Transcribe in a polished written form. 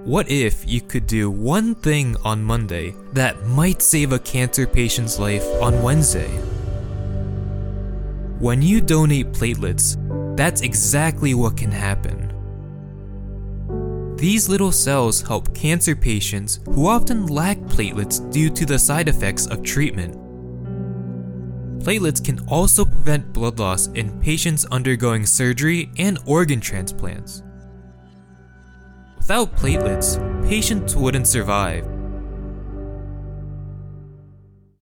What if you could do one thing on Monday that might save a cancer patient's life on Wednesday? When you donate platelets, that's exactly what can happen. These little cells help cancer patients who often lack platelets due to the side effects of treatment. Platelets can also prevent blood loss in patients undergoing surgery and organ transplants. Without platelets, patients wouldn't survive